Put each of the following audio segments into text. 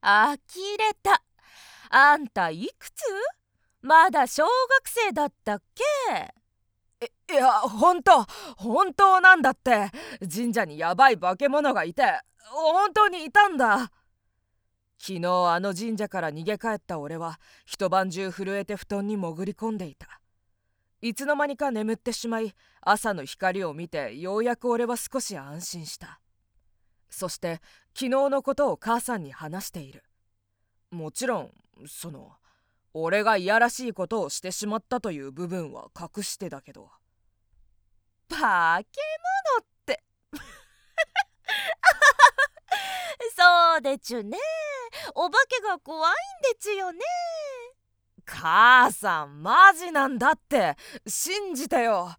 呆れた。あんたいくつ？まだ小学生だったっけ？ いや、本当なんだって。神社にやばい化け物がいて、本当にいたんだ。昨日あの神社から逃げ帰った俺は一晩中震えて布団に潜り込んでいた。いつの間にか眠ってしまい、朝の光を見てようやく俺は少し安心した。そして昨日のことを母さんに話している。もちろん俺がいやらしいことをしてしまったという部分は隠してだけど。 化け物ってそうでちゅね。お化けが怖いんでちゅよね。 母さん、マジなんだって。信じてよ。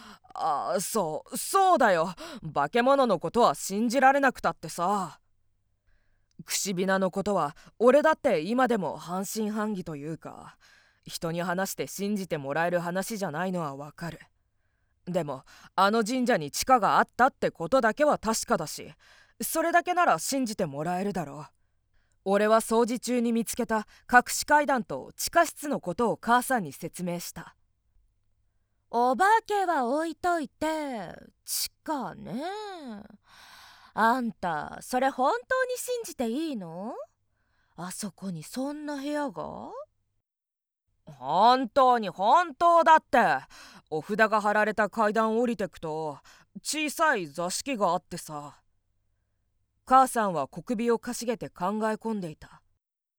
そうだよ。化け物のことは信じられなくたってさ。櫛びなのことは俺だって今でも半信半疑というか、人に話して信じてもらえる話じゃないのはわかる。でもあの神社に地下があったってことだけは確かだし、それだけなら信じてもらえるだろう。俺は掃除中に見つけた隠し階段と地下室のことを母さんに説明した。 お化けは置いといて地下ね。あんたそれ本当に信じていいの？あそこにそんな部屋が？ 本当だって。お札が貼られた階段を降りてくと小さい座敷があってさ。母さんは小首をかしげて考え込んでいた。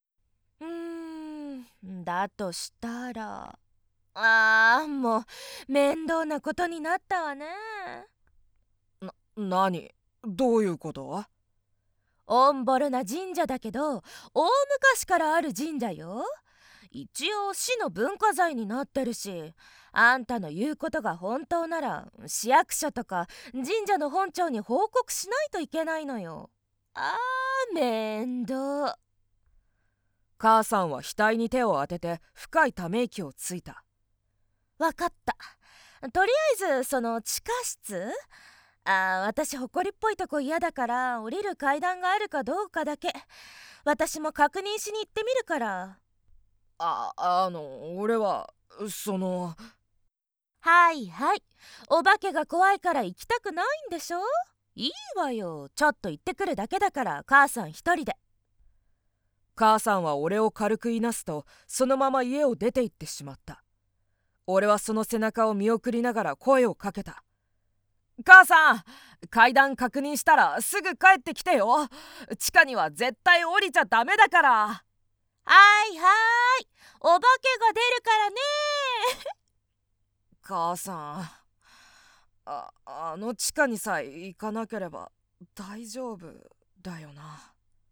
だとしたらもう面倒なことになったわね。 何？どういうこと？ おんぼろな神社だけど大昔からある神社よ。一応市の文化財になってるし、あんたの言うことが本当なら市役所とか神社の本庁に報告しないといけないのよ。面倒。 母さんは額に手を当てて深いため息をついた。 わかった。とりあえずその地下室、私ほこりっぽいとこ嫌だから降りる階段があるかどうかだけ私も確認しに行ってみるから。 俺ははいはい、お化けが怖いから行きたくないんでしょ？いいわよ、ちょっと行ってくるだけだから母さん一人で。 母さんは俺を軽くいなすとそのまま家を出て行ってしまった。俺はその背中を見送りながら声をかけた。母さん、階段確認したらすぐ帰ってきてよ。地下には絶対降りちゃダメだから。 はいはい、お化けが出るからね。 母さん、あの地下にさえ行かなければ大丈夫だよな。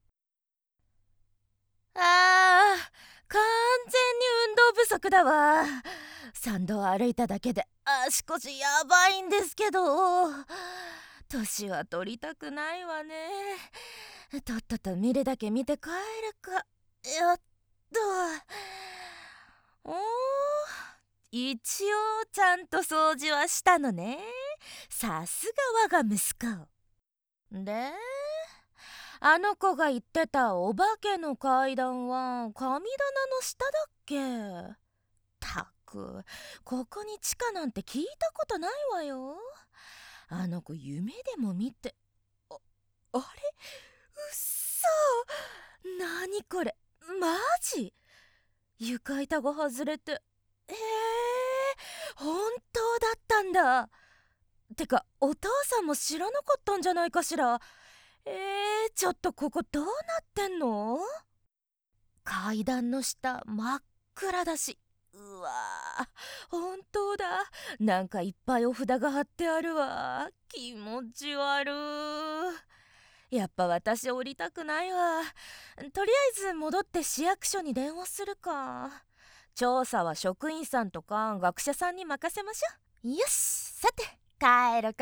完全に運動不足だわ。参道を歩いただけで足腰やばいんですけど、年は取りたくないわね。とっとと見るだけ見て帰るか。やっと。一応ちゃんと掃除はしたのね。さすが我が息子で、あの子が言ってたお化けの階段は神棚の下だっけ？たく、ここに地下なんて聞いたことないわよ。あの子夢でも見て。あれ？うっそ。なにこれ？マジ？床板が外れて。本当だったんだ。てかお父さんも知らなかったんじゃないかしら。ちょっとここどうなってんの？階段の下真っ暗だし。うわー、本当だ。なんかいっぱいお札が貼ってあるわ。気持ち悪い。やっぱ私降りたくないわ。とりあえず戻って市役所に電話するか。調査は職員さんとか学者さんに任せましょ。よし、さて帰ろ。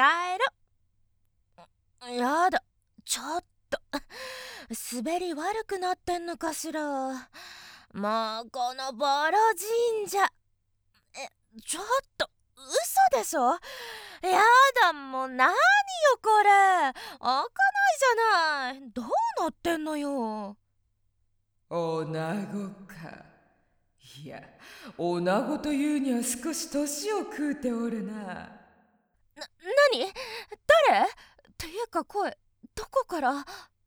やだ、ちょっと滑り悪くなってんのかしら。もうこのボロ神社、ちょっと嘘でしょ。やだ、もう何よこれ。開かないじゃない。どうなってんのよ。 女子か。いや、女子というには少し年を食うておるな。 何？誰？っていうか声、どこから？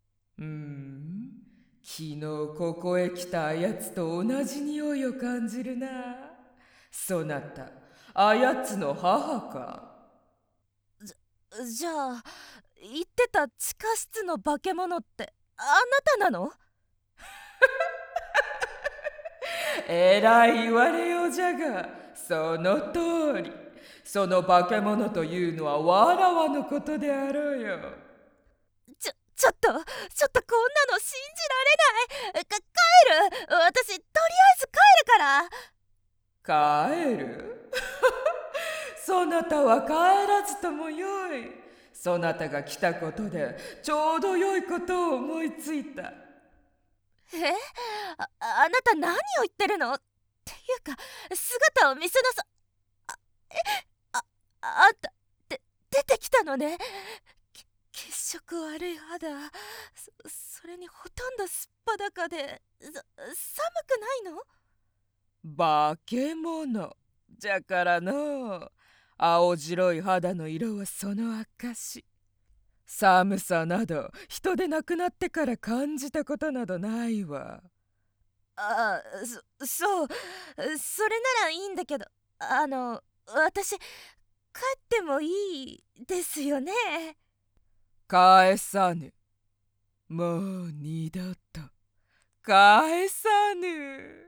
昨日ここへ来たあやつと同じ匂いを感じるな。そなた、あやつの母か。 じゃあ、言ってた地下室の化け物ってあなたなの？ えらい言われようじゃが、その通り。その化け物というのはわらわのことであろうよ。 ちょっとこんなの信じられない。帰る。私とりあえず帰るから。 帰るそなたは帰らずともよい。そなたが来たことでちょうど良いことを思いついた。 あなた何を言ってるの？っていうか姿を見せなさ。ああんた出てきたのね。血色悪い肌、それにほとんどすっぱだかで寒くないの？ 化け物じゃからの。青白い肌の色はその証。寒さなど人で亡くなってから感じたことなどないわ。 そう、それならいいんだけど、私帰ってもいいですよね？ 返さぬ。もう二度と返さぬ。